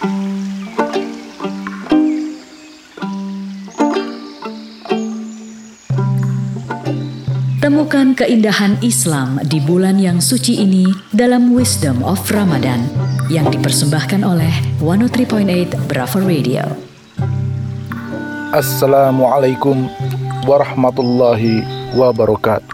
Temukan keindahan Islam di bulan yang suci ini dalam Wisdom of Ramadan yang dipersembahkan oleh 103.8 Bravo Radio. Assalamualaikum warahmatullahi wabarakatuh.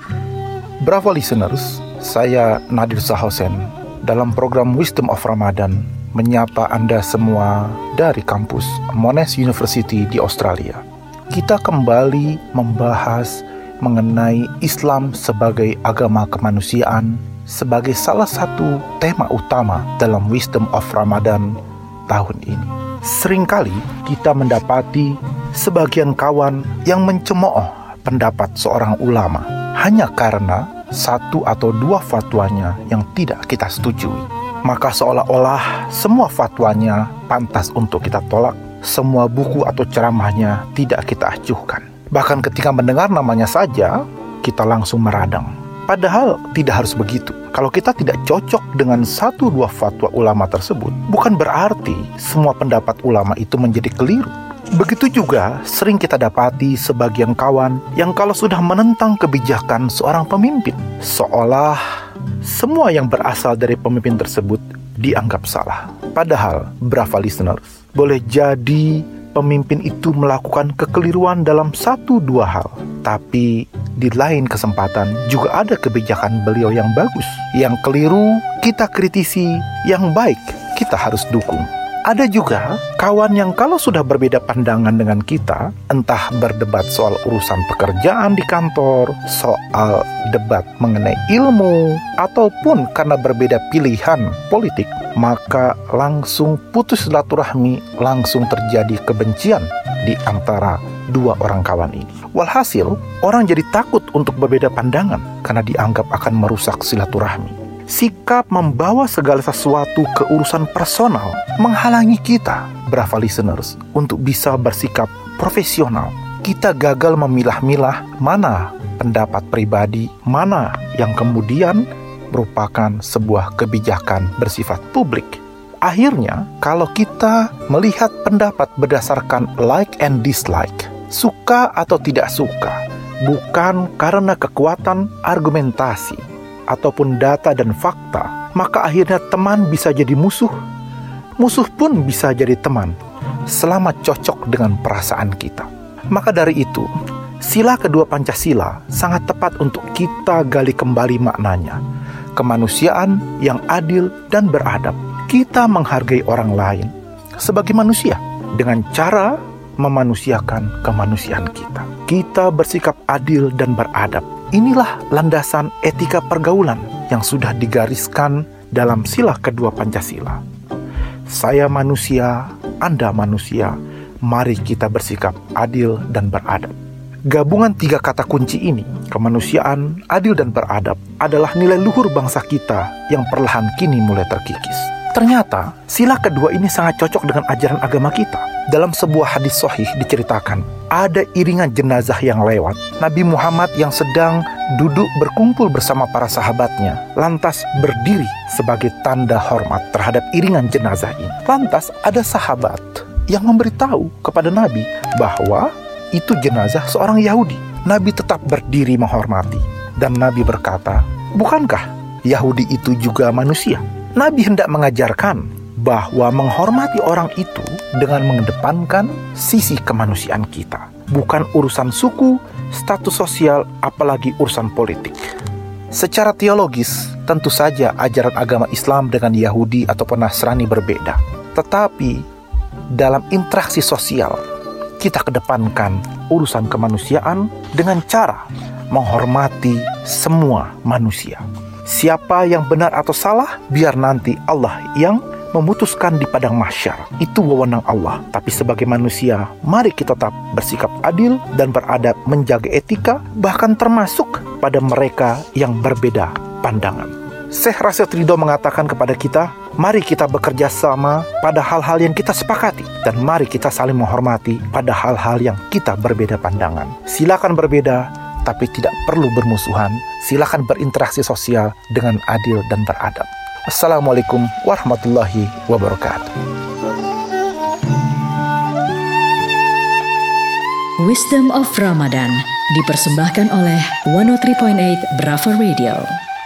Bravo listeners, saya Nadir Sahosen dalam program Wisdom of Ramadan menyapa Anda semua dari kampus Monash University di Australia. Kita kembali membahas mengenai Islam sebagai agama kemanusiaan sebagai salah satu tema utama dalam Wisdom of Ramadan tahun ini. Seringkali kita mendapati sebagian kawan yang mencemooh pendapat seorang ulama hanya karena satu atau dua fatwanya yang tidak kita setujui. Maka seolah-olah semua fatwanya pantas untuk kita tolak, semua buku atau ceramahnya tidak kita acuhkan. Bahkan ketika mendengar namanya saja, kita langsung meradang. Padahal tidak harus begitu. Kalau kita tidak cocok dengan satu dua fatwa ulama tersebut, bukan berarti semua pendapat ulama itu menjadi keliru. Begitu juga sering kita dapati sebagian kawan yang kalau sudah menentang kebijakan seorang pemimpin, seolah semua yang berasal dari pemimpin tersebut dianggap salah. Padahal, bravo listeners, boleh jadi pemimpin itu melakukan kekeliruan dalam satu dua hal, tapi di lain kesempatan juga ada kebijakan beliau yang bagus. Yang keliru kita kritisi, yang baik kita harus dukung. Ada juga kawan yang kalau sudah berbeda pandangan dengan kita, entah berdebat soal urusan pekerjaan di kantor, soal debat mengenai ilmu, ataupun karena berbeda pilihan politik, maka langsung putus silaturahmi, langsung terjadi kebencian di antara dua orang kawan ini. Walhasil, orang jadi takut untuk berbeda pandangan karena dianggap akan merusak silaturahmi. Sikap membawa segala sesuatu ke urusan personal menghalangi kita, bravo listeners, untuk bisa bersikap profesional. Kita gagal memilah-milah mana pendapat pribadi, mana yang kemudian merupakan sebuah kebijakan bersifat publik. Akhirnya, kalau kita melihat pendapat berdasarkan like and dislike, suka atau tidak suka, bukan karena kekuatan argumentasi ataupun data dan fakta, maka akhirnya teman bisa jadi musuh, musuh pun bisa jadi teman, selama cocok dengan perasaan kita. Maka dari itu, sila kedua Pancasila sangat tepat untuk kita gali kembali maknanya. Kemanusiaan yang adil dan beradab. Kita menghargai orang lain sebagai manusia dengan cara memanusiakan kemanusiaan kita. Kita bersikap adil dan beradab. Inilah landasan etika pergaulan yang sudah digariskan dalam sila kedua Pancasila. Saya manusia, Anda manusia, mari kita bersikap adil dan beradab. Gabungan tiga kata kunci ini, kemanusiaan, adil dan beradab, adalah nilai luhur bangsa kita yang perlahan kini mulai terkikis. Ternyata, sila kedua ini sangat cocok dengan ajaran agama kita. Dalam sebuah hadis sahih diceritakan, ada iringan jenazah yang lewat. Nabi Muhammad yang sedang duduk berkumpul bersama para sahabatnya, lantas berdiri sebagai tanda hormat terhadap iringan jenazah ini. Lantas ada sahabat yang memberitahu kepada Nabi bahwa itu jenazah seorang Yahudi. Nabi tetap berdiri menghormati. Dan Nabi berkata, bukankah Yahudi itu juga manusia? Nabi hendak mengajarkan bahwa menghormati orang itu dengan mengedepankan sisi kemanusiaan kita. Bukan urusan suku, status sosial, apalagi urusan politik. Secara teologis, tentu saja ajaran agama Islam dengan Yahudi ataupun Nasrani berbeda. Tetapi dalam interaksi sosial, kita kedepankan urusan kemanusiaan dengan cara menghormati semua manusia. Siapa yang benar atau salah, biar nanti Allah yang memutuskan di padang mahsyar. Itu wewenang Allah. Tapi sebagai manusia, mari kita tetap bersikap adil dan beradab, menjaga etika, bahkan termasuk pada mereka yang berbeda pandangan. Syekh Rashid Ridho mengatakan kepada kita, mari kita bekerja sama pada hal-hal yang kita sepakati, dan mari kita saling menghormati pada hal-hal yang kita berbeda pandangan. Silakan berbeda, tapi tidak perlu bermusuhan. Silakan berinteraksi sosial dengan adil dan beradab. Assalamualaikum warahmatullahi wabarakatuh. Wisdom of Ramadan dipersembahkan oleh 103.8 Brava Radio.